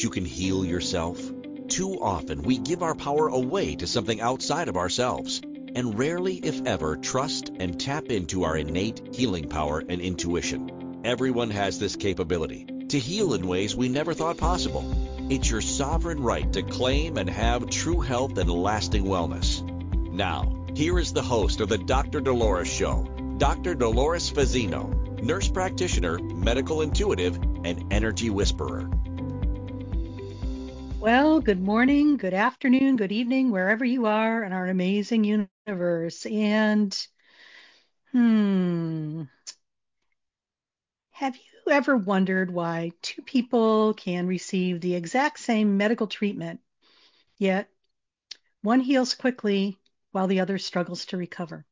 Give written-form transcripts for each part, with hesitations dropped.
you can heal yourself? Too often we give our power away to something outside of ourselves, and rarely, if ever, trust and tap into our innate healing power and intuition. Everyone has this capability to heal in ways we never thought possible. It's your sovereign right to claim and have true health and lasting wellness. Now, here is the host of the Dr. Dolores Show, Dr. Dolores Fazzino, nurse practitioner, medical intuitive, and energy whisperer. Well, good morning, good afternoon, good evening, wherever you are in our amazing universe. And hmm, have you ever wondered why two people can receive the exact same medical treatment, yet one heals quickly while the other struggles to recover?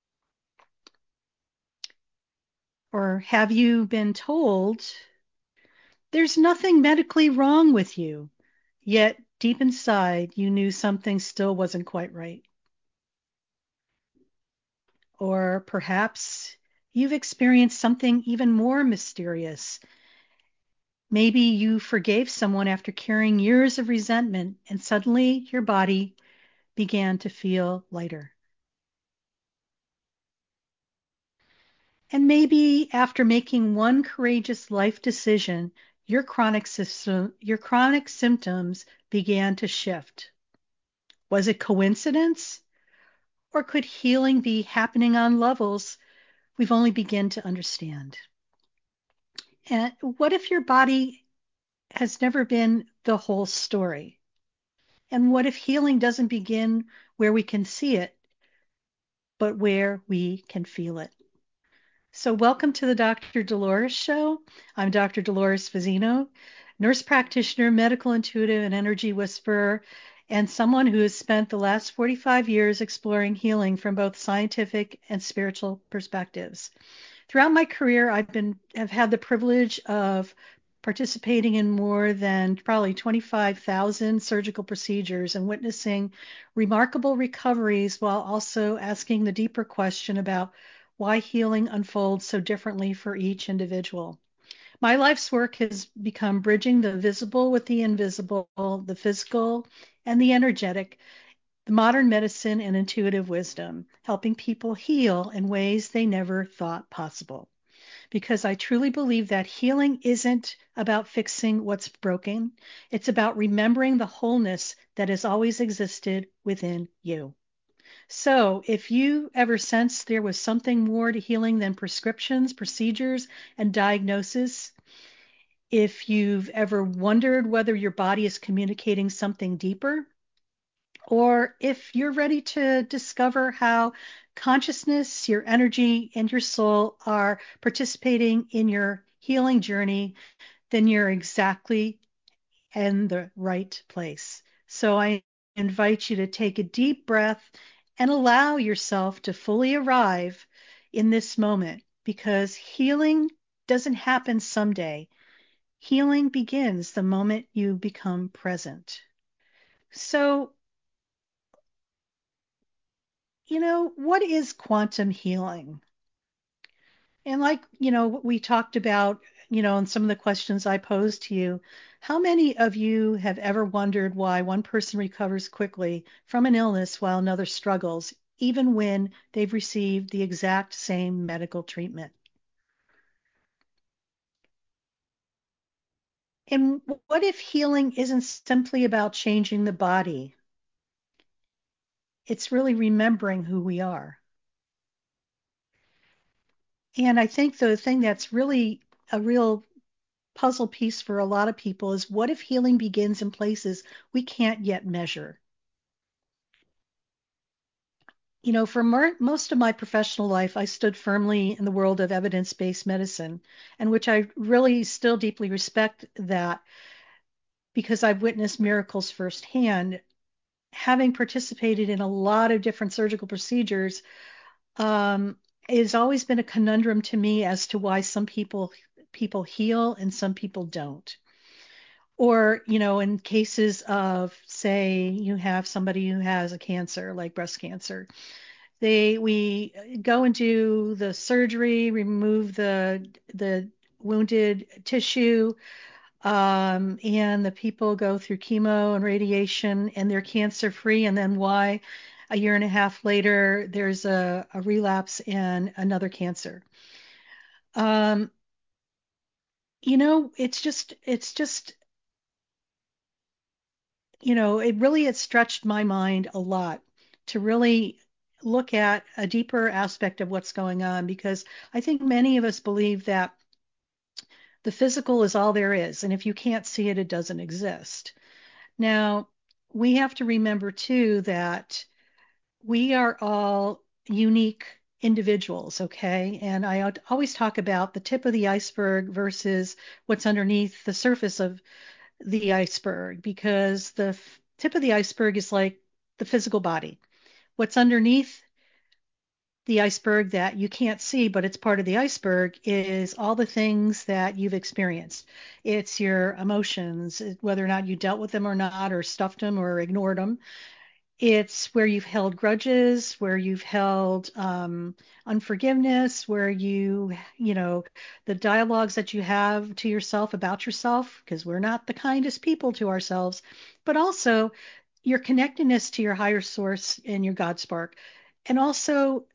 Or have you been told there's nothing medically wrong with you, yet deep inside you knew something still wasn't quite right? Or perhaps you've experienced something even more mysterious. Maybe you forgave someone after carrying years of resentment, and suddenly your body began to feel lighter. And maybe after making one courageous life decision, your chronic symptoms began to shift. Was it coincidence? Or could healing be happening on levels we've only begun to understand? And what if your body has never been the whole story? And what if healing doesn't begin where we can see it, but where we can feel it? So, welcome to the Dr. Dolores Show. I'm Dr. Dolores Fazzino, nurse practitioner, medical intuitive, and energy whisperer, and someone who has spent the last 45 years exploring healing from both scientific and spiritual perspectives. Throughout my career, have had the privilege of participating in more than probably 25,000 surgical procedures and witnessing remarkable recoveries while also asking the deeper question about why healing unfolds so differently for each individual. My life's work has become bridging the visible with the invisible, the physical and the energetic, the modern medicine and intuitive wisdom, helping people heal in ways they never thought possible. Because I truly believe that healing isn't about fixing what's broken. It's about remembering the wholeness that has always existed within you. So, if you ever sensed there was something more to healing than prescriptions, procedures, and diagnosis, if you've ever wondered whether your body is communicating something deeper, or if you're ready to discover how consciousness, your energy, and your soul are participating in your healing journey, then you're exactly in the right place. So I invite you to take a deep breath and allow yourself to fully arrive in this moment, because healing doesn't happen someday. Healing begins the moment you become present. So, what is quantum healing? And like, what we talked about, and some of the questions I posed to you, how many of you have ever wondered why one person recovers quickly from an illness while another struggles, even when they've received the exact same medical treatment? And what if healing isn't simply about changing the body? It's really remembering who we are. And I think the thing that's really a real puzzle piece for a lot of people is, what if healing begins in places we can't yet measure? For most of my professional life, I stood firmly in the world of evidence-based medicine, and which I really still deeply respect that, because I've witnessed miracles firsthand. Having participated in a lot of different surgical procedures, um, it's always been a conundrum to me as to why some people heal and some people don't. Or, in cases of, say, you have somebody who has a cancer, like breast cancer, we go and do the surgery, remove the wounded tissue, and the people go through chemo and radiation and they're cancer free, and then why a year and a half later there's a relapse and another cancer. Um, it's just, it really has stretched my mind a lot to really look at a deeper aspect of what's going on, because I think many of us believe that the physical is all there is, and if you can't see it, it doesn't exist. Now, we have to remember too that we are all unique individuals, okay? And I always talk about the tip of the iceberg versus what's underneath the surface of the iceberg, because the tip of the iceberg is like the physical body. What's underneath the iceberg that you can't see, but it's part of the iceberg, is all the things that you've experienced. It's your emotions, whether or not you dealt with them or not, or stuffed them or ignored them. It's where you've held grudges, where you've held unforgiveness, where the dialogues that you have to yourself about yourself, because we're not the kindest people to ourselves, but also your connectedness to your higher source and your God spark, and also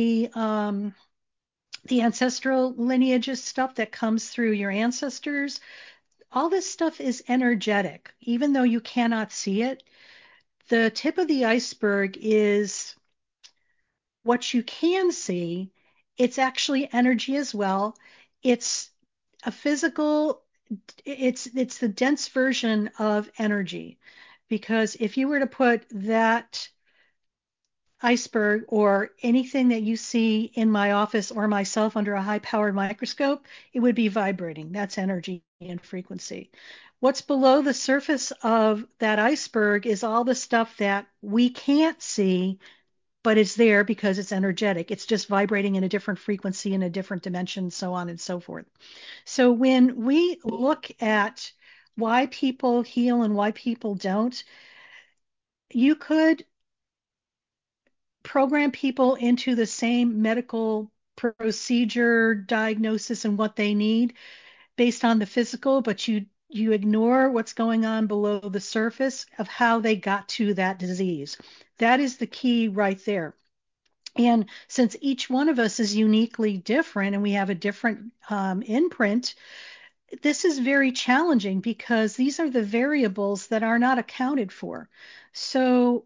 the ancestral lineages stuff that comes through your ancestors. All this stuff is energetic, even though you cannot see it. The tip of the iceberg is what you can see. It's actually energy as well. It's a physical, it's the dense version of energy. Because if you were to put that iceberg or anything that you see in my office or myself under a high powered microscope, it would be vibrating. That's energy and frequency. What's below the surface of that iceberg is all the stuff that we can't see, but it's there because it's energetic. It's just vibrating in a different frequency, in a different dimension, so on and so forth. So when we look at why people heal and why people don't, you could program people into the same medical procedure, diagnosis, and what they need based on the physical, but you ignore what's going on below the surface of how they got to that disease. That is the key right there. And since each one of us is uniquely different and we have a different imprint, this is very challenging because these are the variables that are not accounted for. So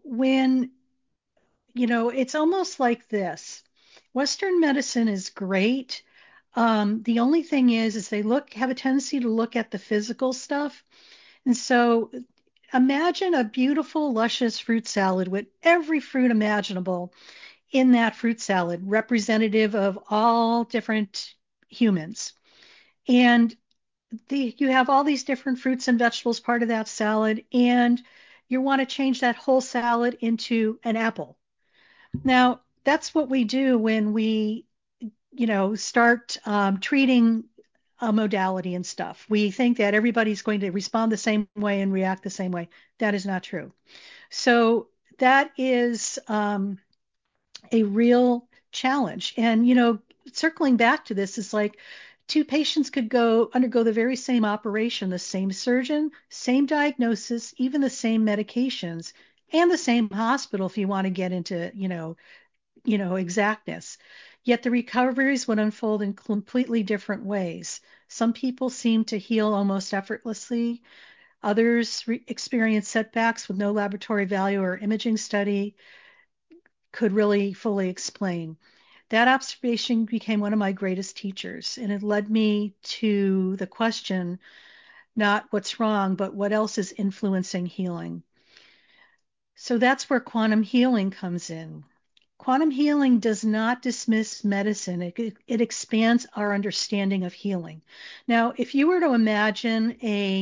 it's almost like this. Western medicine is great. The only thing is they have a tendency to look at the physical stuff. And so imagine a beautiful, luscious fruit salad with every fruit imaginable in that fruit salad, representative of all different humans. And you have all these different fruits and vegetables part of that salad, and you want to change that whole salad into an apple. Now, that's what we do when we, start treating a modality and stuff. We think that everybody's going to respond the same way and react the same way. That is not true. So that is a real challenge. And, circling back to this is like two patients could go undergo the very same operation, the same surgeon, same diagnosis, even the same medications, and the same hospital if you want to get into, exactness. Yet the recoveries would unfold in completely different ways. Some people seem to heal almost effortlessly. Others experience setbacks with no laboratory value or imaging study could really fully explain. That observation became one of my greatest teachers, and it led me to the question, not what's wrong, but what else is influencing healing. So that's where quantum healing comes in. Quantum healing does not dismiss medicine. It expands our understanding of healing. Now, if you were to imagine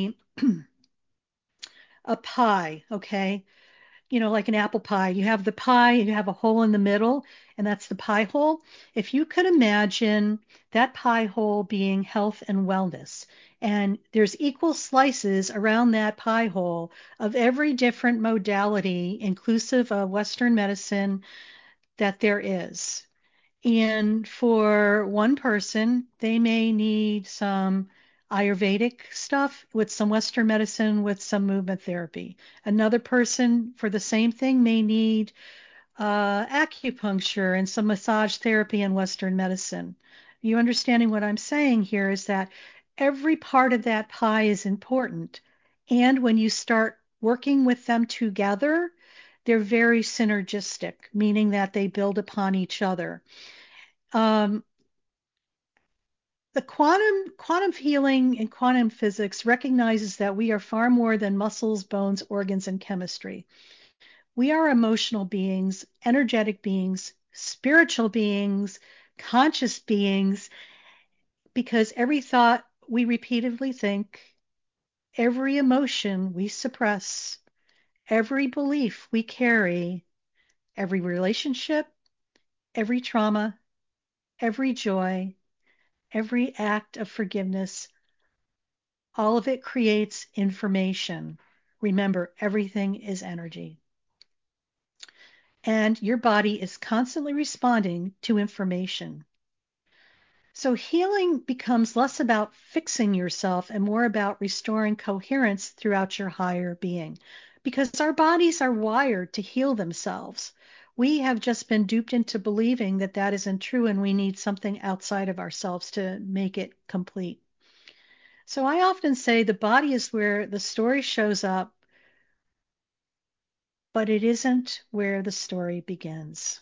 a pie, okay, like an apple pie. You have the pie, and you have a hole in the middle, and that's the pie hole. If you could imagine that pie hole being health and wellness, and there's equal slices around that pie hole of every different modality, inclusive of Western medicine, that there is. And for one person, they may need some Ayurvedic stuff with some Western medicine with some movement therapy. Another person for the same thing may need acupuncture and some massage therapy and Western medicine. You understanding what I'm saying here is that every part of that pie is important. And when you start working with them together, they're very synergistic, meaning that they build upon each other. Um, the quantum healing and quantum physics recognizes that we are far more than muscles, bones, organs, and chemistry. We are emotional beings, energetic beings, spiritual beings, conscious beings, because every thought we repeatedly think, every emotion we suppress, every belief we carry, every relationship, every trauma, every joy, every act of forgiveness, all of it creates information. Remember, everything is energy. And your body is constantly responding to information. So healing becomes less about fixing yourself and more about restoring coherence throughout your higher being, because our bodies are wired to heal themselves. We have just been duped into believing that that isn't true and we need something outside of ourselves to make it complete. So I often say the body is where the story shows up, but it isn't where the story begins.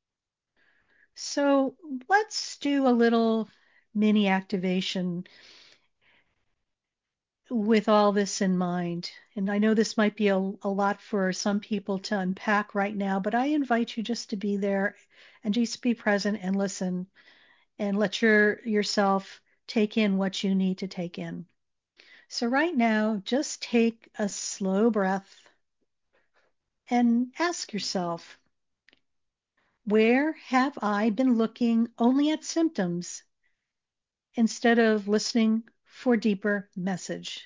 So let's do a little mini activation with all this in mind. And I know this might be a lot for some people to unpack right now, but I invite you just to be there and just be present and listen and let yourself take in what you need to take in. So right now, just take a slow breath and ask yourself, where have I been looking only at symptoms instead of listening for deeper message?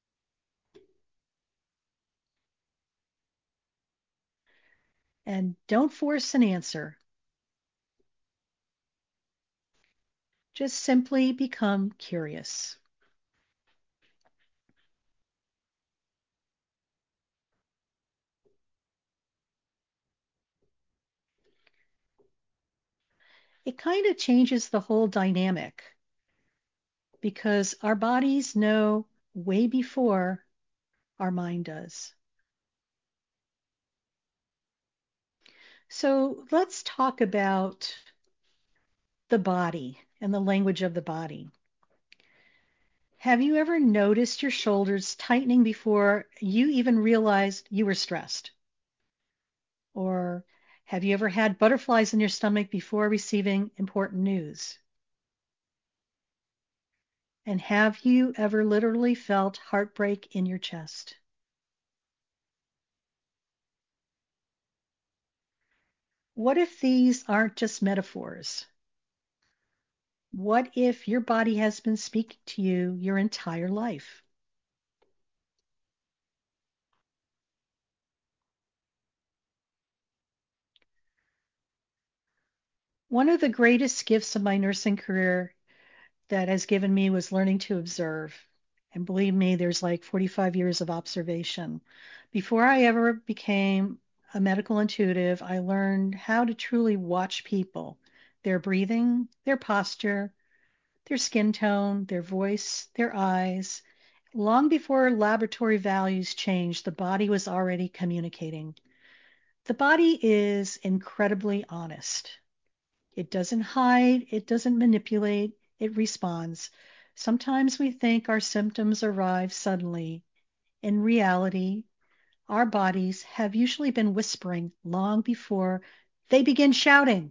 And don't force an answer. Just simply become curious. It kind of changes the whole dynamic because our bodies know way before our mind does. So let's talk about the body and the language of the body. Have you ever noticed your shoulders tightening before you even realized you were stressed? Or have you ever had butterflies in your stomach before receiving important news? And have you ever literally felt heartbreak in your chest? What if these aren't just metaphors? What if your body has been speaking to you your entire life? One of the greatest gifts of my nursing career that has given me was learning to observe. And believe me, there's like 45 years of observation. Before I ever became a medical intuitive, I learned how to truly watch people, their breathing, their posture, their skin tone, their voice, their eyes. Long before laboratory values changed, the body was already communicating. The body is incredibly honest. It doesn't hide, it doesn't manipulate, it responds. Sometimes we think our symptoms arrive suddenly. In reality, our bodies have usually been whispering long before they begin shouting.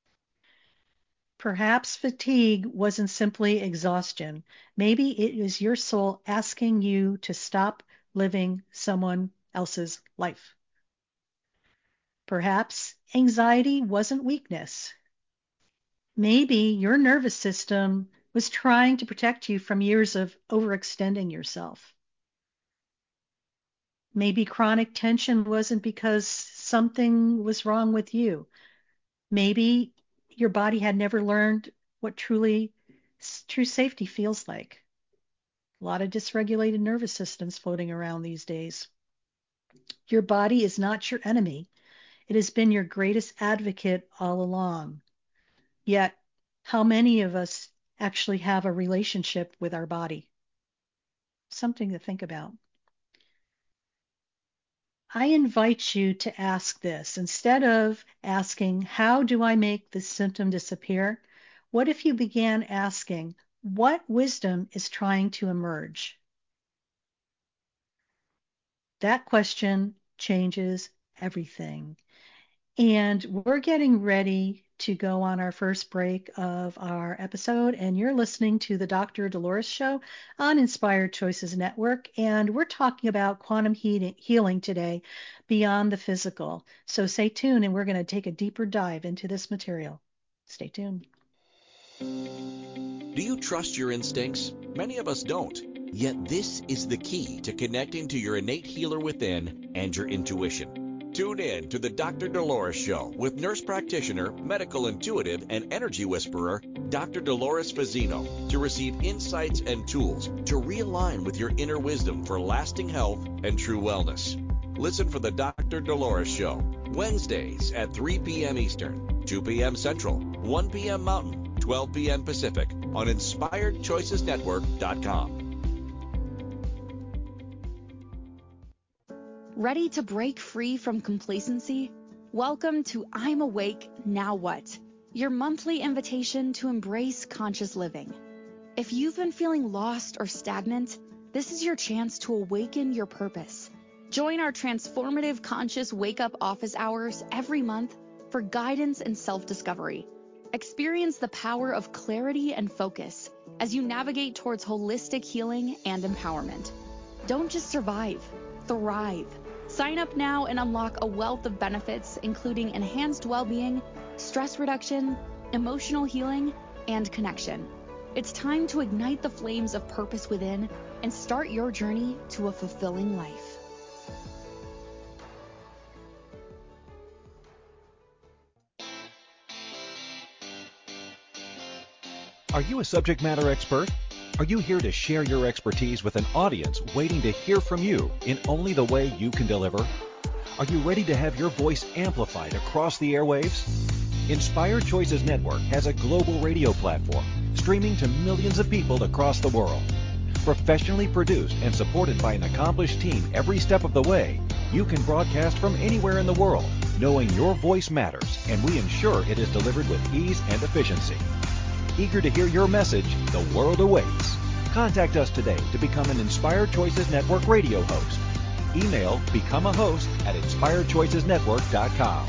Perhaps fatigue wasn't simply exhaustion. Maybe it is your soul asking you to stop living someone else's life. Perhaps anxiety wasn't weakness. Maybe your nervous system was trying to protect you from years of overextending yourself. Maybe chronic tension wasn't because something was wrong with you. Maybe your body had never learned what true safety feels like. A lot of dysregulated nervous systems floating around these days. Your body is not your enemy. It has been your greatest advocate all along. Yet, how many of us actually have a relationship with our body? Something to think about. I invite you to ask this. Instead of asking, how do I make this symptom disappear? What if you began asking, what wisdom is trying to emerge? That question changes everything. And we're getting ready to go on our first break of our episode. And you're listening to the Dr. Dolores Show on Inspired Choices Network. And we're talking about quantum healing today beyond the physical. So stay tuned, and we're going to take a deeper dive into this material. Stay tuned. Do you trust your instincts? Many of us don't. Yet this is the key to connecting to your innate healer within and your intuition. Tune in to the Dr. Dolores Show with nurse practitioner, medical intuitive, and energy whisperer, Dr. Dolores Fazzino, to receive insights and tools to realign with your inner wisdom for lasting health and true wellness. Listen for the Dr. Dolores Show, Wednesdays at 3 p.m. Eastern, 2 p.m. Central, 1 p.m. Mountain, 12 p.m. Pacific on InspiredChoicesNetwork.com. Ready to break free from complacency? Welcome to I'm Awake, Now What? Your monthly invitation to embrace conscious living. If you've been feeling lost or stagnant, this is your chance to awaken your purpose. Join our transformative conscious wake-up office hours every month for guidance and self-discovery. Experience the power of clarity and focus as you navigate towards holistic healing and empowerment. Don't just survive, thrive. Sign up now and unlock a wealth of benefits, including enhanced well-being, stress reduction, emotional healing, and connection. It's time to ignite the flames of purpose within and start your journey to a fulfilling life. Are you a subject matter expert? Are you here to share your expertise with an audience waiting to hear from you in only the way you can deliver? Are you ready to have your voice amplified across the airwaves? Inspired Choices Network has a global radio platform streaming to millions of people across the world. Professionally produced and supported by an accomplished team every step of the way, you can broadcast from anywhere in the world, knowing your voice matters, and we ensure it is delivered with ease and efficiency. Eager to hear your message, the world awaits. Contact us today to become an Inspired Choices Network radio host. Email becomeahost@inspiredchoicesnetwork.com.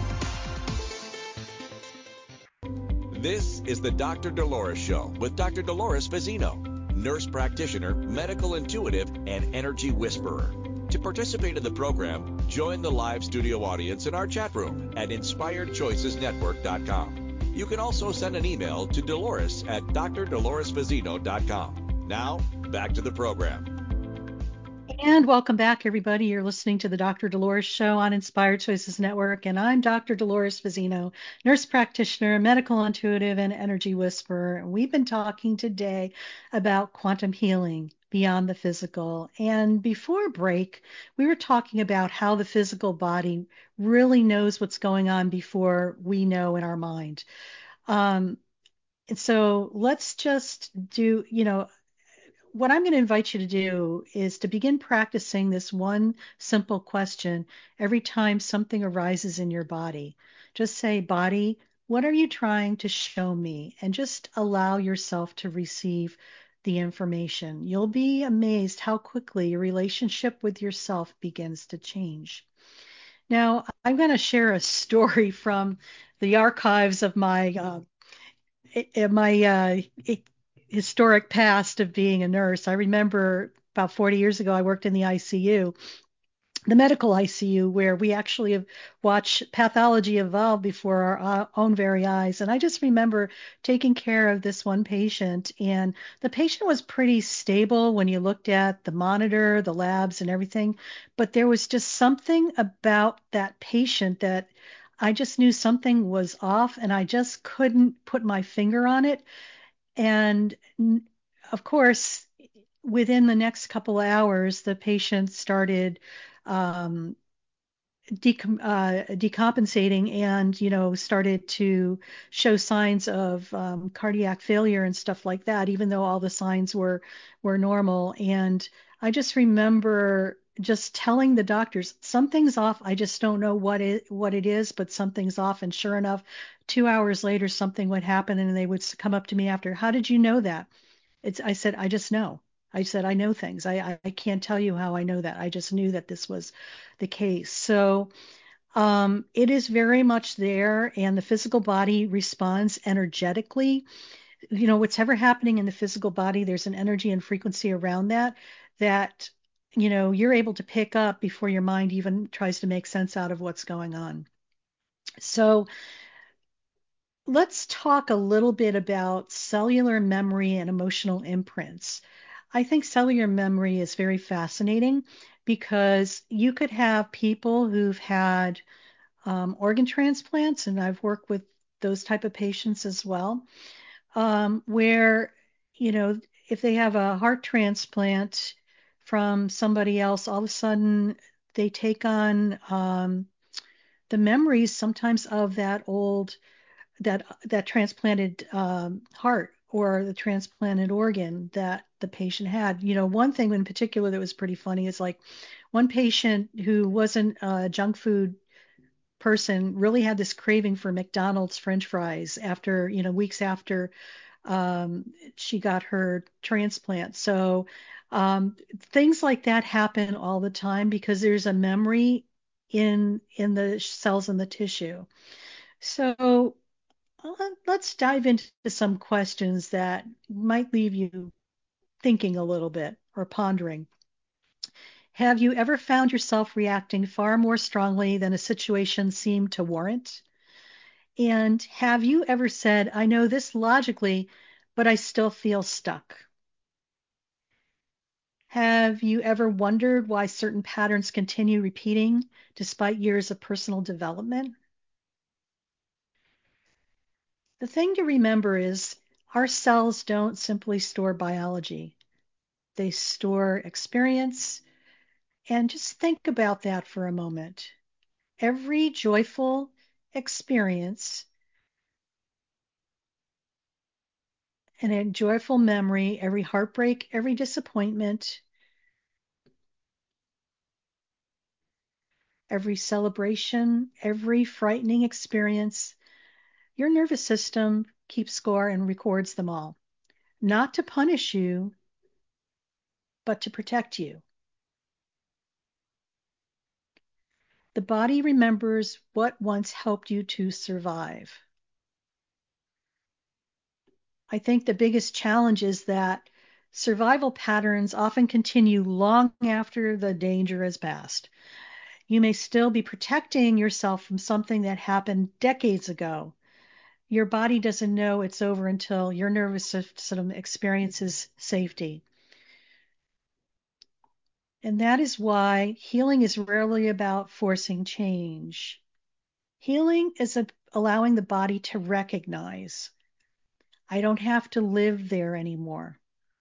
This is the Dr. Dolores Show with Dr. Dolores Fazzino, nurse practitioner, medical intuitive, and energy whisperer. To participate in the program, join the live studio audience in our chat room at InspiredChoicesNetwork.com. You can also send an email to Dolores at drdoloresfazzino.com. Now, back to the program. And welcome back, everybody. You're listening to the Dr. Dolores Show on Inspired Choices Network, and I'm Dr. Dolores Fazzino, nurse practitioner, medical intuitive, and energy whisperer. And we've been talking today about quantum healing beyond the physical. And before break, we were talking about how the physical body really knows what's going on before we know in our mind. And so let's just do, what I'm going to invite you to do is to begin practicing this one simple question every time something arises in your body. Just say, body, what are you trying to show me? And just allow yourself to receive the information. You'll be amazed how quickly your relationship with yourself begins to change. Now, I'm going to share a story from the archives of my historic past of being a nurse. I remember about 40 years ago, I worked in the ICU, the medical ICU, where we actually have watched pathology evolve before our own very eyes. And I just remember taking care of this one patient, and the patient was pretty stable when you looked at the monitor, the labs, and everything. But there was just something about that patient that I just knew something was off, and I just couldn't put my finger on it. And of course, within the next couple of hours, the patient started um, decompensating and, started to show signs of cardiac failure and stuff like that, even though all the signs were normal. And I just remember just telling the doctors, something's off. I just don't know what it is, but something's off. And sure enough, 2 hours later, something would happen, and they would come up to me after, how did you know that? I said, I just know. I said, I know things. I can't tell you how I know that. I just knew that this was the case. So it is very much there, and the physical body responds energetically. Whatever happening in the physical body, there's an energy and frequency around that you're able to pick up before your mind even tries to make sense out of what's going on. So let's talk a little bit about cellular memory and emotional imprints. I think cellular memory is very fascinating because you could have people who've had organ transplants, and I've worked with those type of patients as well, where, you know, if they have a heart transplant from somebody else, all of a sudden they take on the memories sometimes of that transplanted heart or the transplanted organ that the patient had. One thing in particular that was pretty funny is like one patient who wasn't a junk food person really had this craving for McDonald's French fries after, weeks after she got her transplant. So things like that happen all the time because there's a memory in the cells in the tissue. So let's dive into some questions that might leave you thinking a little bit or pondering. Have you ever found yourself reacting far more strongly than a situation seemed to warrant? And have you ever said, I know this logically, but I still feel stuck? Have you ever wondered why certain patterns continue repeating despite years of personal development? The thing to remember is our cells don't simply store biology. They store experience. And just think about that for a moment. Every joyful experience and a joyful memory, every heartbreak, every disappointment, every celebration, every frightening experience, your nervous system keeps score and records them all, not to punish you, but to protect you. The body remembers what once helped you to survive. I think the biggest challenge is that survival patterns often continue long after the danger has passed. You may still be protecting yourself from something that happened decades ago. Your body doesn't know it's over until your nervous system experiences safety. And that is why healing is rarely about forcing change. Healing is allowing the body to recognize, I don't have to live there anymore.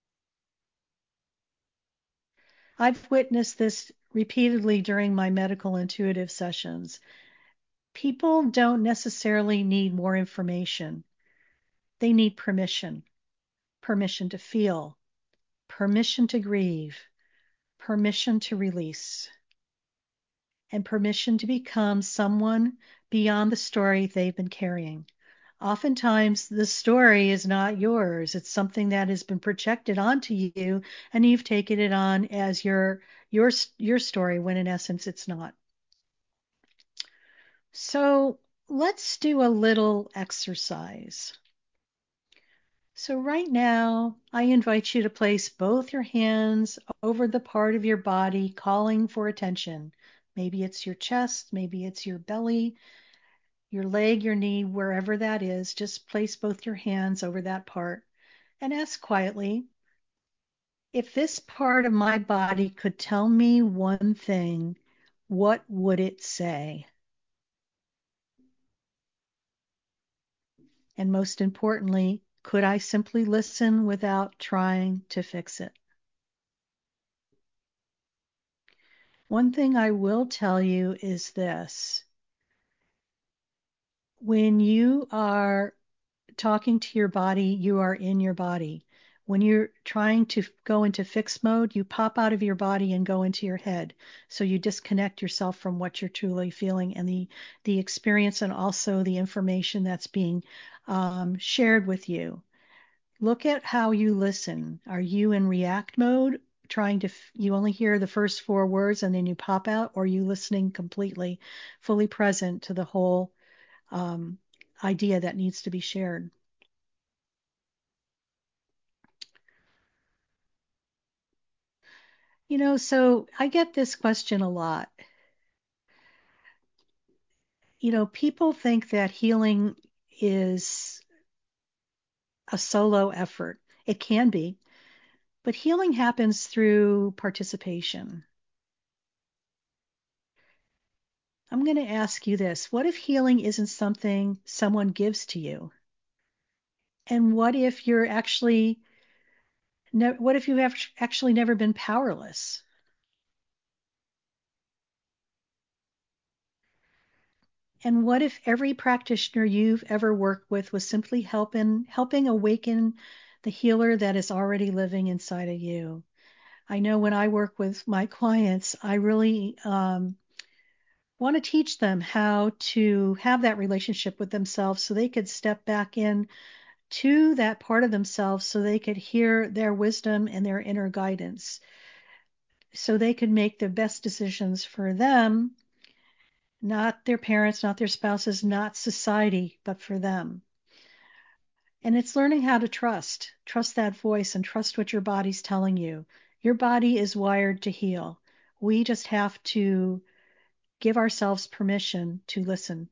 I've witnessed this repeatedly during my medical intuitive sessions. People don't necessarily need more information. They need permission. Permission to feel, permission to grieve, permission to release, and permission to become someone beyond the story they've been carrying. Oftentimes, the story is not yours. It's something that has been projected onto you, and you've taken it on as your story, when in essence it's not. So let's do a little exercise. So right now, I invite you to place both your hands over the part of your body calling for attention. Maybe it's your chest, maybe it's your belly, your leg, your knee, wherever that is. Just place both your hands over that part and ask quietly, if this part of my body could tell me one thing, what would it say? And most importantly, could I simply listen without trying to fix it? One thing I will tell you is this. When you are talking to your body, you are in your body. When you're trying to go into fixed mode, you pop out of your body and go into your head. So you disconnect yourself from what you're truly feeling and the experience and also the information that's being shared with you. Look at how you listen. Are you in react mode, you only hear the first four words and then you pop out, or are you listening completely, fully present to the whole um, idea that needs to be shared? So I get this question a lot. People think that healing is a solo effort. It can be, but healing happens through participation. I'm going to ask you this. What if healing isn't something someone gives to you? And what if you're what if you have actually never been powerless? And what if every practitioner you've ever worked with was simply helping awaken the healer that is already living inside of you? I know when I work with my clients, I really want to teach them how to have that relationship with themselves so they could step back in to that part of themselves so they could hear their wisdom and their inner guidance so they could make the best decisions for them, not their parents, not their spouses, not society, but for them. And it's learning how to trust that voice and trust what your body's telling you. Your body is wired to heal. We just have to give ourselves permission to listen.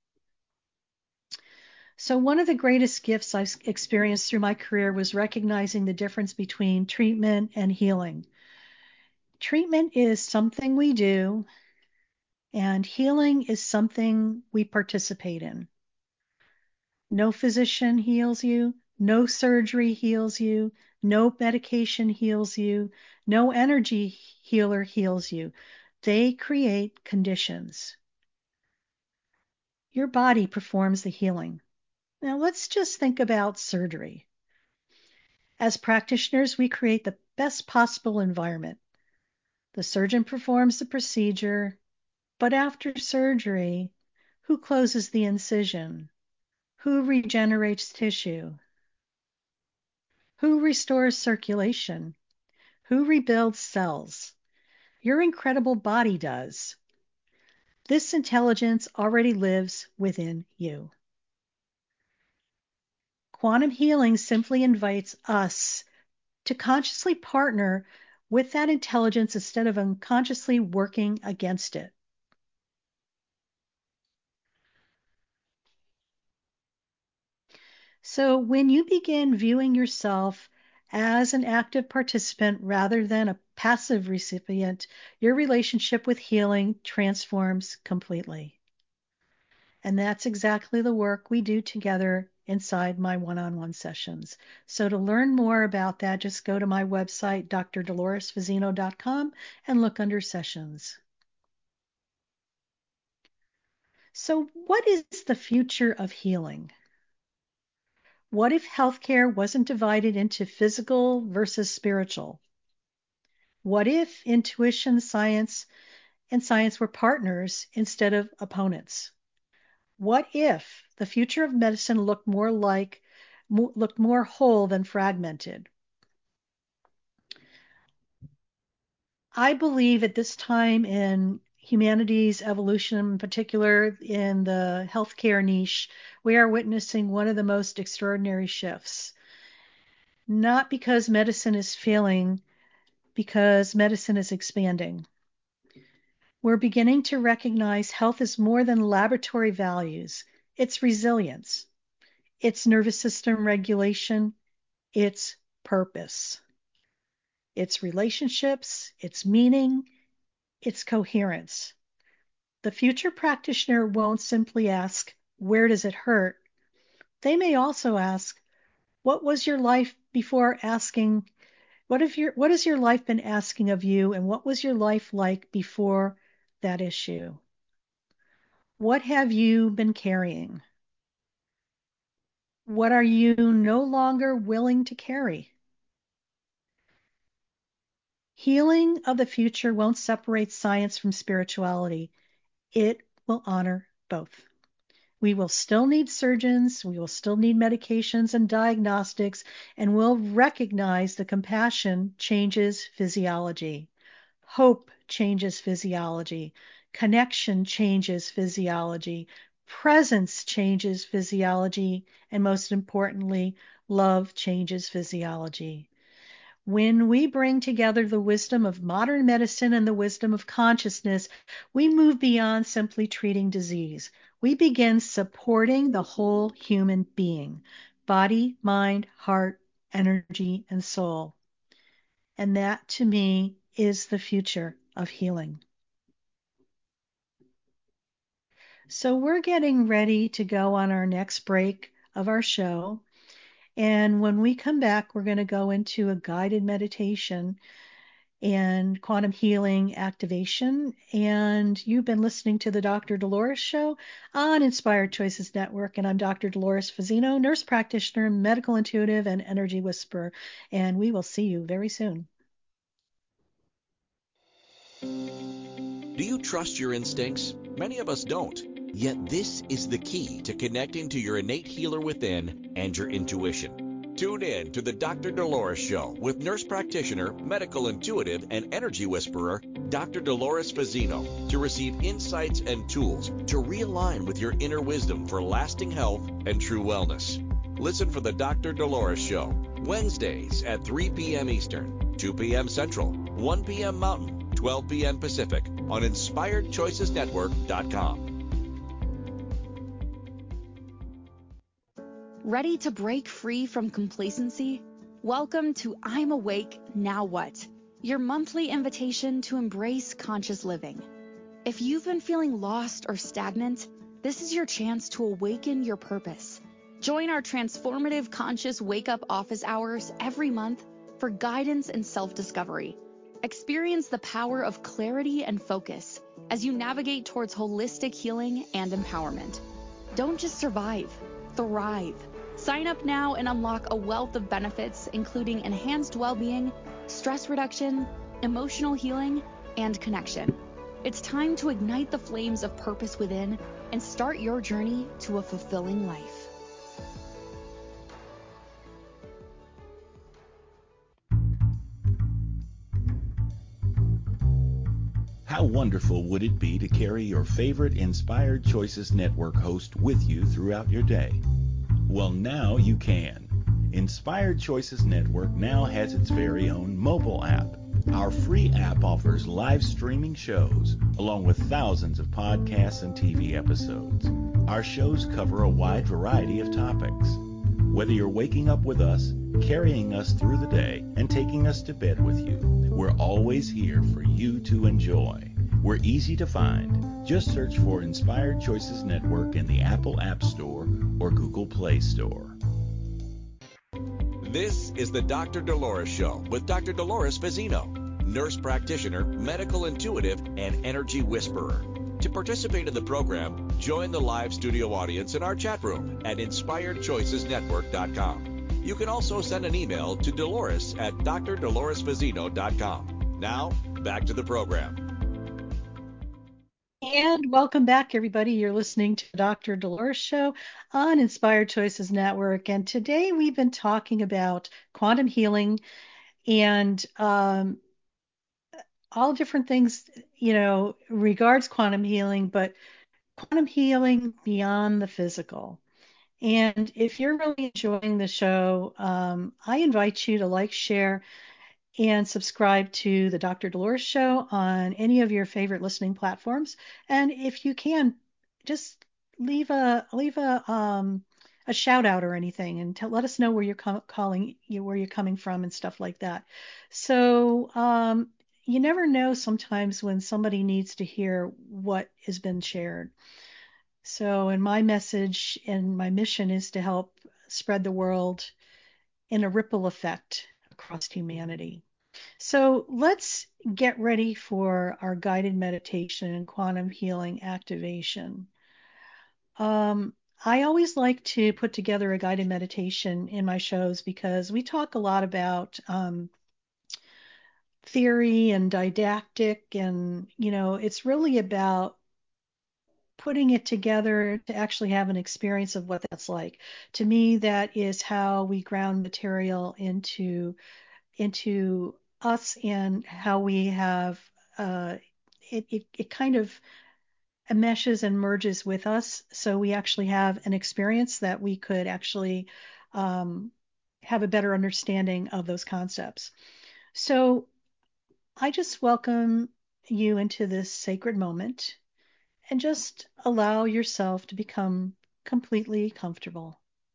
So one of the greatest gifts I've experienced through my career was recognizing the difference between treatment and healing. Treatment is something we do, and healing is something we participate in. No physician heals you, no surgery heals you, no medication heals you, no energy healer heals you. They create conditions. Your body performs the healing. Now let's just think about surgery. As practitioners, we create the best possible environment. The surgeon performs the procedure, but after surgery, who closes the incision? Who regenerates tissue? Who restores circulation? Who rebuilds cells? Your incredible body does. This intelligence already lives within you. Quantum healing simply invites us to consciously partner with that intelligence instead of unconsciously working against it. So when you begin viewing yourself as an active participant rather than a passive recipient, your relationship with healing transforms completely. And that's exactly the work we do together inside my one-on-one sessions. So to learn more about that, just go to my website, drdoloresfazzino.com, and look under sessions. So what is the future of healing? What if healthcare wasn't divided into physical versus spiritual? What if intuition, science, and science were partners instead of opponents? What if the future of medicine looked more whole than fragmented? I believe at this time in humanity's evolution, in particular in the healthcare niche, we are witnessing one of the most extraordinary shifts. Not because medicine is failing, because medicine is expanding. We're beginning to recognize health is more than laboratory values. It's resilience, it's nervous system regulation, it's purpose, it's relationships, it's meaning, it's coherence. The future practitioner won't simply ask, where does it hurt? They may also ask, what was your life before asking, What has your life been asking of you, and what was your life like before that issue? What have you been carrying? What are you no longer willing to carry? Healing of the future won't separate science from spirituality. It will honor both. We will still need surgeons, we will still need medications and diagnostics, and we'll recognize that compassion changes physiology. Hope changes physiology. Connection changes physiology. Presence changes physiology. And most importantly, love changes physiology. When we bring together the wisdom of modern medicine and the wisdom of consciousness, we move beyond simply treating disease. We begin supporting the whole human being, body, mind, heart, energy, and soul. And that, to me, is the future of healing. So we're getting ready to go on our next break of our show. And when we come back, we're going to go into a guided meditation and quantum healing activation. And you've been listening to the Dr. Dolores Show on Inspired Choices Network. And I'm Dr. Dolores Fazzino, nurse practitioner, medical intuitive, and energy whisperer. And we will see you very soon. Do you trust your instincts? Many of us don't. Yet this is the key to connecting to your innate healer within and your intuition. Tune in to the Dr. Dolores Show with nurse practitioner, medical intuitive, and energy whisperer, Dr. Dolores Fazzino, to receive insights and tools to realign with your inner wisdom for lasting health and true wellness. Listen for the Dr. Dolores Show, Wednesdays at 3 p.m. Eastern, 2 p.m. Central, 1 p.m. Mountain, 12 p.m. Pacific on InspiredChoicesNetwork.com. Ready to break free from complacency? Welcome to I'm Awake, Now What? Your monthly invitation to embrace conscious living. If you've been feeling lost or stagnant, this is your chance to awaken your purpose. Join our transformative conscious wake-up office hours every month for guidance and self-discovery. Experience the power of clarity and focus as you navigate towards holistic healing and empowerment. Don't just survive, thrive. Sign up now and unlock a wealth of benefits, including enhanced well-being, stress reduction, emotional healing, and connection. It's time to ignite the flames of purpose within and start your journey to a fulfilling life. How wonderful would it be to carry your favorite Inspired Choices Network host with you throughout your day? Well, now you can. Inspired Choices Network now has its very own mobile app. Our free app offers live streaming shows, along with thousands of podcasts and TV episodes. Our shows cover a wide variety of topics. Whether you're waking up with us, carrying us through the day, and taking us to bed with you, we're always here for you to enjoy. We're easy to find. Just search for Inspired Choices Network in the Apple App Store or Google Play Store. This is the Dr. Dolores Show with Dr. Dolores Fazzino, nurse practitioner, medical intuitive, and energy whisperer. To participate in the program, join the live studio audience in our chat room at InspiredChoicesNetwork.com. You can also send an email to Dolores at drdoloresfazzino.com. Now, back to the program. And welcome back, everybody. You're listening to the Dr. Dolores Show on Inspired Choices Network. And today we've been talking about quantum healing and all different things, regards quantum healing, but quantum healing beyond the physical. And if you're really enjoying the show, I invite you to like, share, and subscribe to the Dr. Dolores Show on any of your favorite listening platforms. And if you can, just leave a shout out or anything, and let us know where you're where you're coming from and stuff like that. So you never know sometimes when somebody needs to hear what has been shared. So, and my message and my mission is to help spread the world in a ripple effect across humanity. So let's get ready for our guided meditation and quantum healing activation. Um, I always like to put together a guided meditation in my shows because we talk a lot about theory and didactic, and it's really about putting it together to actually have an experience of what that's like. To me, that is how we ground material into us and how we have it kind of meshes and merges with us, so we actually have an experience that we could actually um, have a better understanding of those concepts. So I just welcome you into this sacred moment and just allow yourself to become completely comfortable.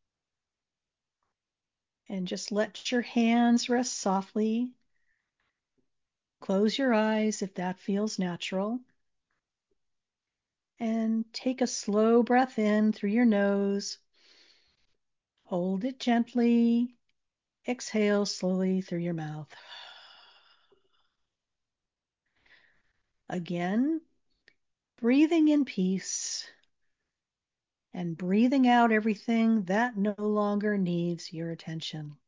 And just let your hands rest softly. Close your eyes if that feels natural. And take a slow breath in through your nose. Hold it gently. Exhale slowly through your mouth. Again, breathing in peace and breathing out everything that no longer needs your attention.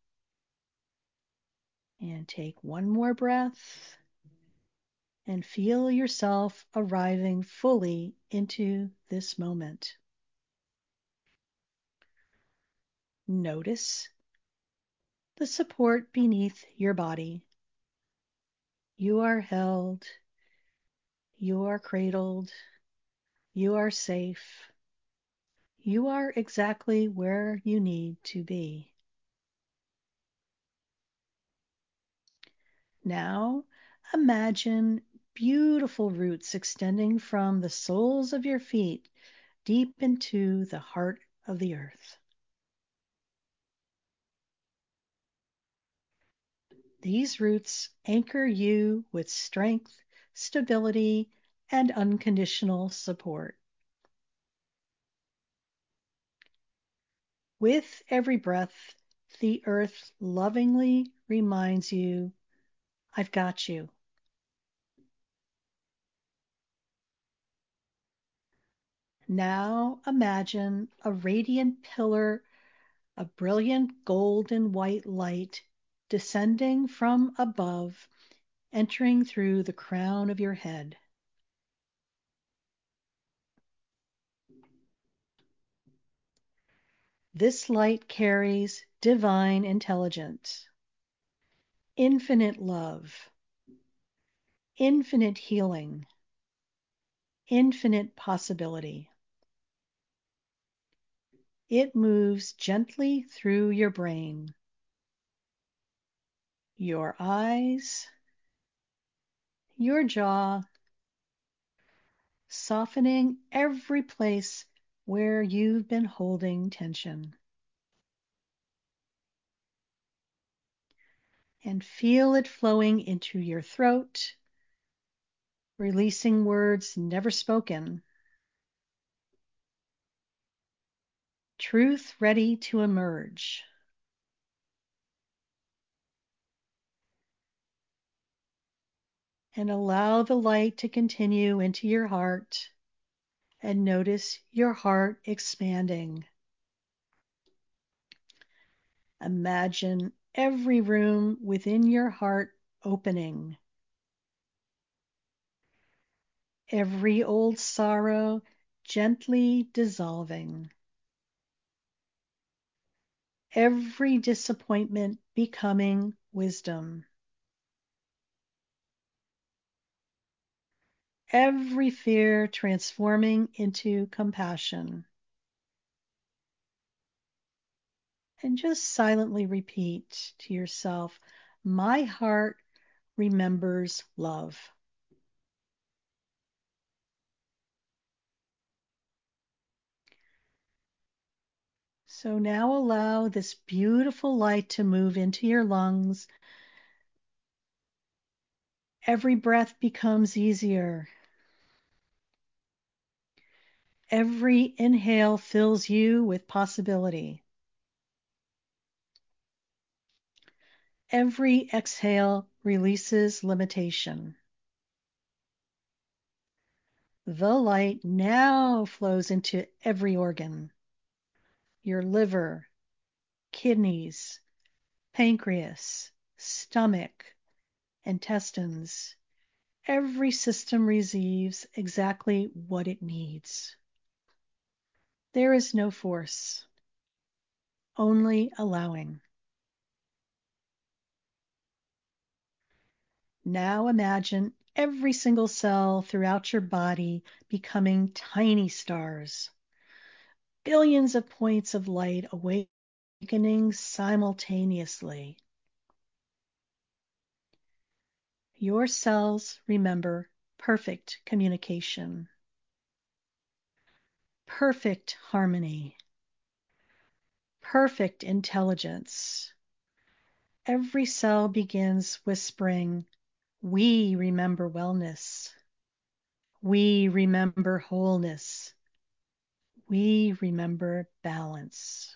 And take one more breath and feel yourself arriving fully into this moment. Notice the support beneath your body. You are held, you are cradled, you are safe, you are exactly where you need to be. Now, imagine beautiful roots extending from the soles of your feet deep into the heart of the earth. These roots anchor you with strength, stability, and unconditional support. With every breath, the earth lovingly reminds you, I've got you. Now imagine a radiant pillar of brilliant gold and white light descending from above, entering through the crown of your head. This light carries divine intelligence, infinite love, infinite healing, infinite possibility. It moves gently through your brain, your eyes, your jaw, softening every place where you've been holding tension. And feel it flowing into your throat, releasing words never spoken. Truth ready to emerge. And allow the light to continue into your heart, and notice your heart expanding. Imagine every room within your heart opening. Every old sorrow gently dissolving. Every disappointment becoming wisdom. Every fear transforming into compassion. And just silently repeat to yourself, my heart remembers love. So now allow this beautiful light to move into your lungs. Every breath becomes easier. Every inhale fills you with possibility. Every exhale releases limitation. The light now flows into every organ. Your liver, kidneys, pancreas, stomach, intestines. Every system receives exactly what it needs. There is no force, only allowing. Now imagine every single cell throughout your body becoming tiny stars. Billions of points of light awakening simultaneously. Your cells remember perfect communication, perfect harmony, perfect intelligence. Every cell begins whispering, "We remember wellness. We remember wholeness. We remember balance."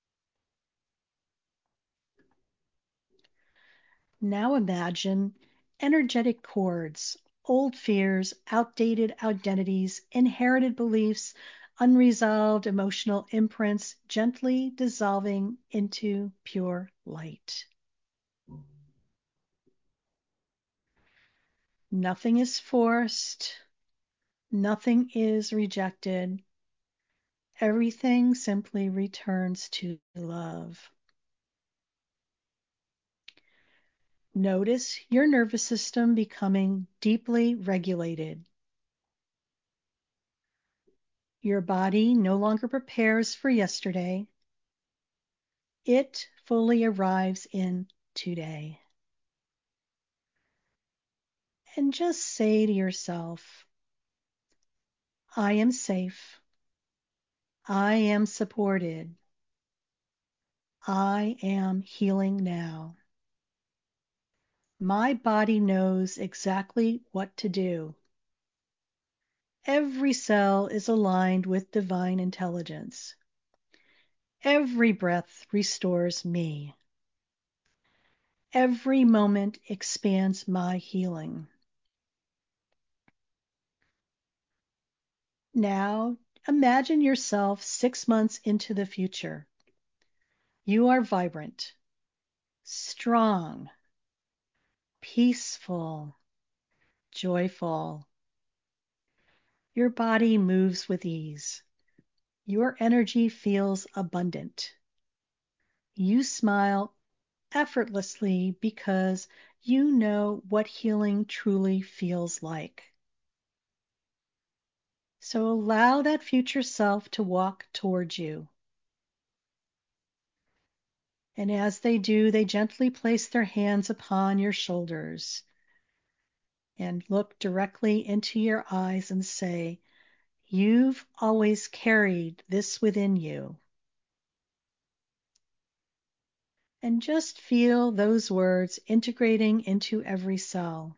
Now imagine energetic cords, old fears, outdated identities, inherited beliefs, unresolved emotional imprints gently dissolving into pure light. Nothing is forced. Nothing is rejected. Everything simply returns to love. Notice your nervous system becoming deeply regulated. Your body no longer prepares for yesterday. It fully arrives in today. And just say to yourself, I am safe. I am supported. I am healing now. My body knows exactly what to do. Every cell is aligned with divine intelligence. Every breath restores me. Every moment expands my healing. Now, imagine yourself 6 months into the future. You are vibrant, strong, peaceful, joyful. Your body moves with ease. Your energy feels abundant. You smile effortlessly because you know what healing truly feels like. So allow that future self to walk towards you. And as they do, they gently place their hands upon your shoulders and look directly into your eyes and say, "You've always carried this within you." And just feel those words integrating into every cell.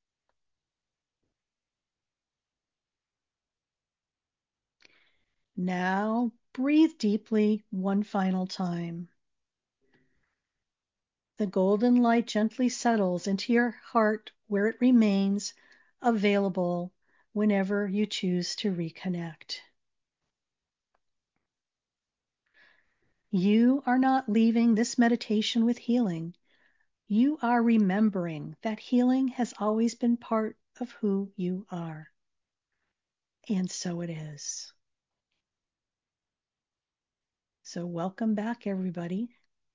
Now breathe deeply one final time. The golden light gently settles into your heart where it remains available whenever you choose to reconnect. You are not leaving this meditation with healing. You are remembering that healing has always been part of who you are. And so it is. So welcome back, everybody.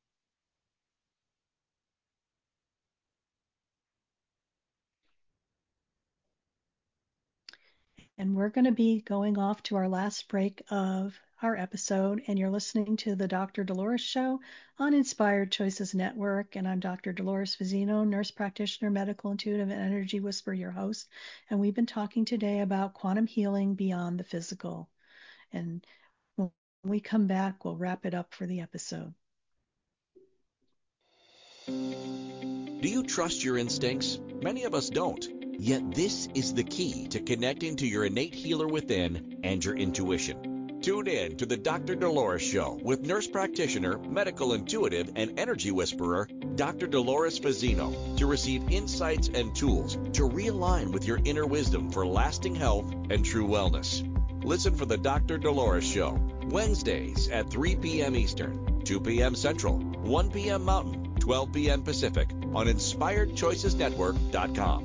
And we're going to be going off to our last break of our episode, and you're listening to the Dr. Dolores Show on Inspired Choices Network. And I'm Dr. Dolores Vizino, nurse practitioner, medical intuitive, and energy whisperer, your host. And we've been talking today about quantum healing beyond the physical. And when we come back, we'll wrap it up for the episode. Do you trust your instincts? Many of us don't. Yet this is the key to connecting to your innate healer within and your intuition. Tune in to the Dr. Dolores Show with nurse practitioner, medical intuitive, and energy whisperer, Dr. Dolores Fazzino, to receive insights and tools to realign with your inner wisdom for lasting health and true wellness. Listen for the Dr. Dolores Show, Wednesdays at 3 p.m. Eastern, 2 p.m. Central, 1 p.m. Mountain, 12 p.m. Pacific on InspiredChoicesNetwork.com.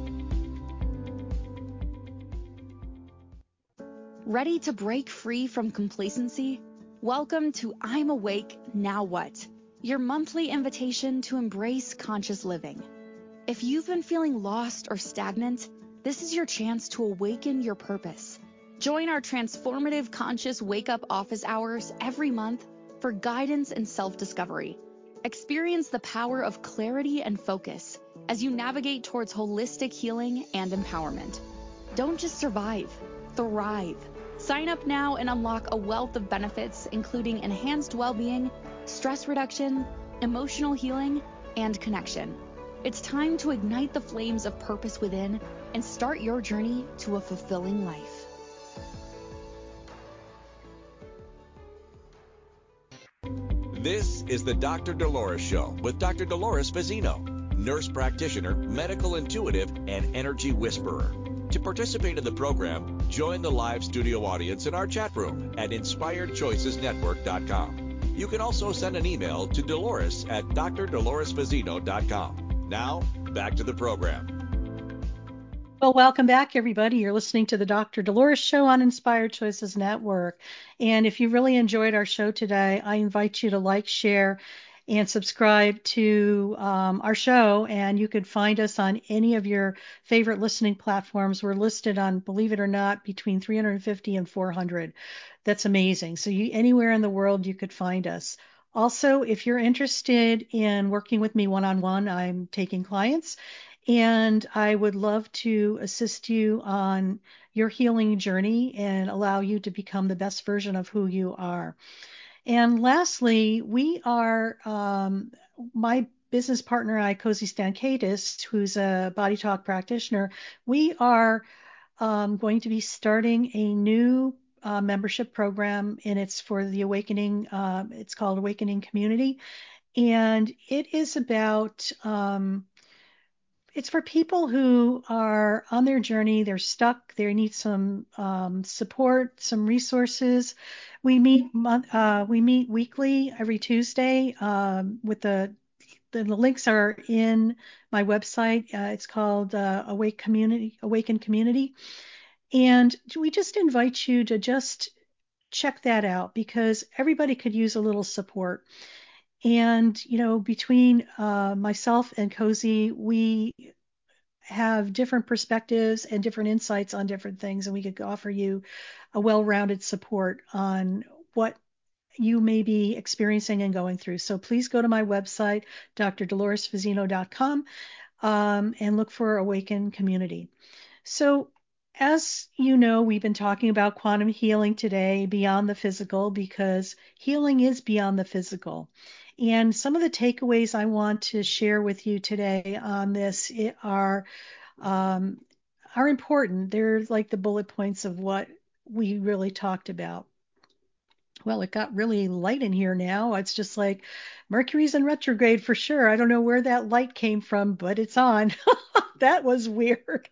Ready to break free from complacency? Welcome to I'm Awake, Now What? Your monthly invitation to embrace conscious living. If you've been feeling lost or stagnant, this is your chance to awaken your purpose. Join our transformative conscious wake-up office hours every month for guidance and self-discovery. Experience the power of clarity and focus as you navigate towards holistic healing and empowerment. Don't just survive, thrive. Sign up now and unlock a wealth of benefits, including enhanced well-being, stress reduction, emotional healing, and connection. It's time to ignite the flames of purpose within and start your journey to a fulfilling life. This is the Dr. Dolores Show with Dr. Dolores Fazzino, nurse practitioner, medical intuitive, and energy whisperer. To participate in the program, join the live studio audience in our chat room at InspiredChoicesNetwork.com. You can also send an email to Dolores at drdoloresfazzino.com. Now, back to the program. Well, welcome back, everybody. You're listening to the Dr. Dolores Show on Inspired Choices Network. And if you really enjoyed our show today, I invite you to like, share, and subscribe to our show. And you can find us on any of your favorite listening platforms. We're listed on, believe it or not, between 350 and 400. That's amazing. So anywhere in the world, you could find us. Also, if you're interested in working with me one-on-one, I'm taking clients, and I would love to assist you on your healing journey and allow you to become the best version of who you are. And lastly, we are, my business partner and I, Cozy Stankaitis, who's a Body Talk practitioner, we are going to be starting a new membership program, and it's for the Awakening. It's called Awakening Community, and it is about it's for people who are on their journey. They're stuck. They need some support, some resources. We meet weekly every Tuesday. With the links are in my website. It's called Awaken Community, and we just invite you to just check that out because everybody could use a little support. And, between myself and Cozy, we have different perspectives and different insights on different things, and we could offer you a well-rounded support on what you may be experiencing and going through. So please go to my website, drdoloresfazzino.com, and look for Awaken Community. So as you know, we've been talking about quantum healing today, beyond the physical, because healing is beyond the physical. And some of the takeaways I want to share with you today on this are important. They're like the bullet points of what we really talked about. Well, it got really light in here now. It's just like Mercury's in retrograde for sure. I don't know where that light came from, but it's on. That was weird.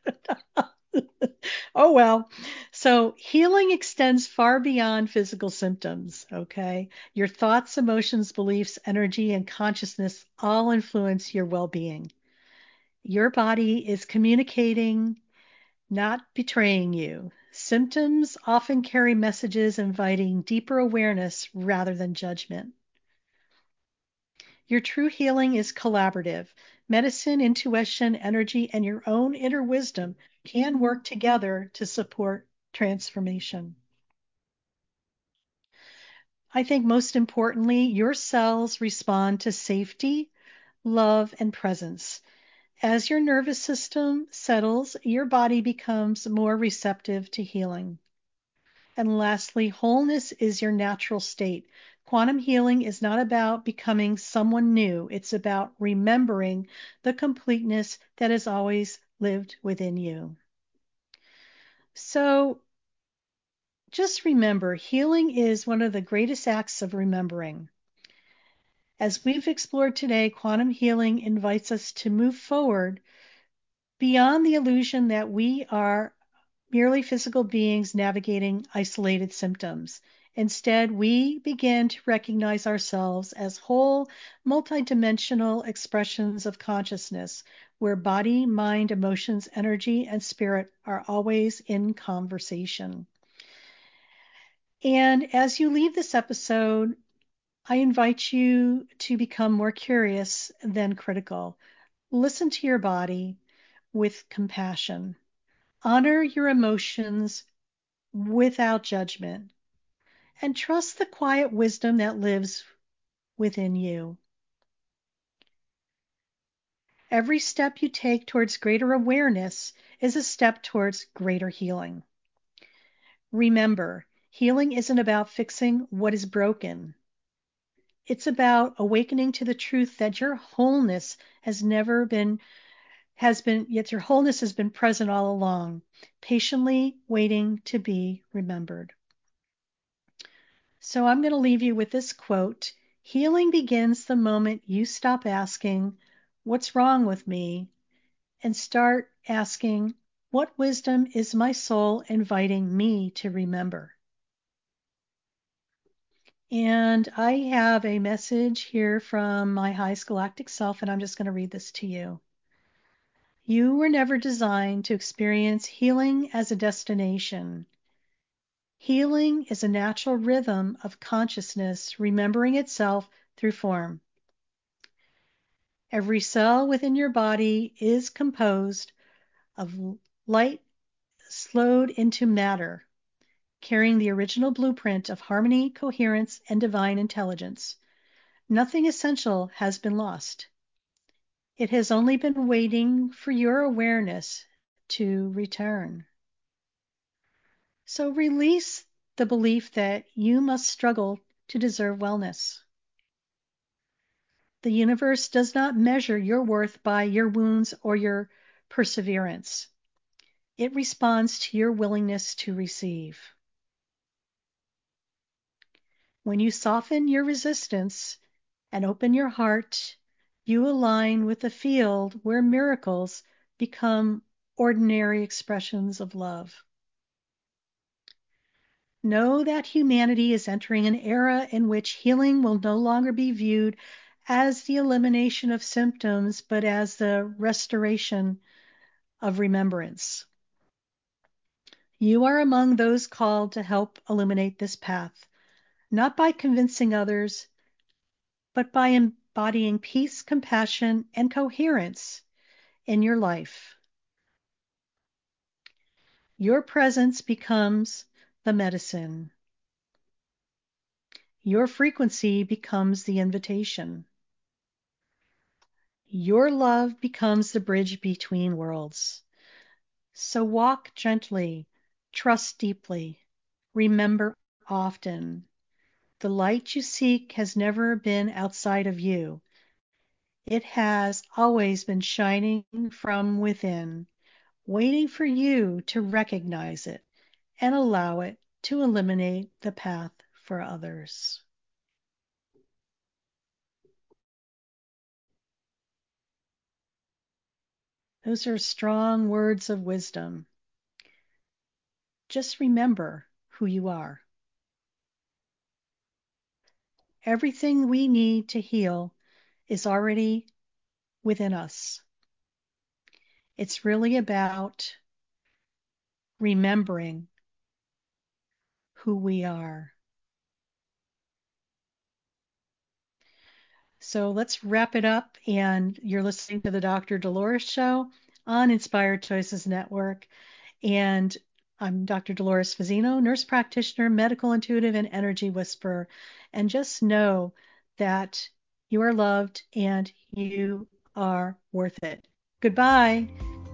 Oh, well. So healing extends far beyond physical symptoms, okay? Your thoughts, emotions, beliefs, energy, and consciousness all influence your well-being. Your body is communicating, not betraying you. Symptoms often carry messages inviting deeper awareness rather than judgment. Your true healing is collaborative. Medicine, intuition, energy, and your own inner wisdom can work together to support transformation. I think most importantly, your cells respond to safety, love, and presence. As your nervous system settles, your body becomes more receptive to healing. And lastly, wholeness is your natural state. Quantum healing is not about becoming someone new. It's about remembering the completeness that has always lived within you. So just remember, healing is one of the greatest acts of remembering. As we've explored today, quantum healing invites us to move forward beyond the illusion that we are merely physical beings navigating isolated symptoms. Instead, we begin to recognize ourselves as whole, multidimensional expressions of consciousness, where body, mind, emotions, energy, and spirit are always in conversation. And as you leave this episode, I invite you to become more curious than critical. Listen to your body with compassion. Honor your emotions without judgment, and trust the quiet wisdom that lives within you. Every step you take towards greater awareness is a step towards greater healing. Remember, healing isn't about fixing what is broken. It's about awakening to the truth that your wholeness has been present all along, patiently waiting to be remembered. So I'm going to leave you with this quote. Healing begins the moment you stop asking, "What's wrong with me?" and start asking, "What wisdom is my soul inviting me to remember?" And I have a message here from my highest galactic self, and I'm just going to read this to you. You were never designed to experience healing as a destination. Healing is a natural rhythm of consciousness remembering itself through form. Every cell within your body is composed of light slowed into matter, carrying the original blueprint of harmony, coherence, and divine intelligence. Nothing essential has been lost. It has only been waiting for your awareness to return. So release the belief that you must struggle to deserve wellness. The universe does not measure your worth by your wounds or your perseverance. It responds to your willingness to receive. When you soften your resistance and open your heart, you align with the field where miracles become ordinary expressions of love. Know that humanity is entering an era in which healing will no longer be viewed as the elimination of symptoms, but as the restoration of remembrance. You are among those called to help illuminate this path, not by convincing others, but by embodying peace, compassion, and coherence in your life. Your presence becomes the medicine. Your frequency becomes the invitation. Your love becomes the bridge between worlds. So walk gently, trust deeply, remember often. The light you seek has never been outside of you. It has always been shining from within, waiting for you to recognize it and allow it to illuminate the path for others. Those are strong words of wisdom. Just remember who you are. Everything we need to heal is already within us. It's really about remembering who we are. So let's wrap it up. And you're listening to the Dr. Dolores Show on Inspired Choices Network. And I'm Dr. Dolores Fazzino, nurse practitioner, medical intuitive, and energy whisperer. And just know that you are loved and you are worth it. Goodbye.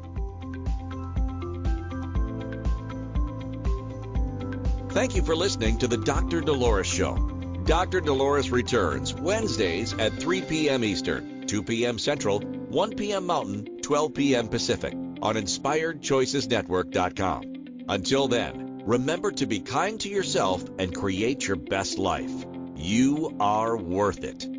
Thank you for listening to the Dr. Dolores Show. Dr. Dolores returns Wednesdays at 3 p.m. Eastern, 2 p.m. Central, 1 p.m. Mountain, 12 p.m. Pacific on InspiredChoicesNetwork.com. Until then, Remember to be kind to yourself and create your best life. You are worth it.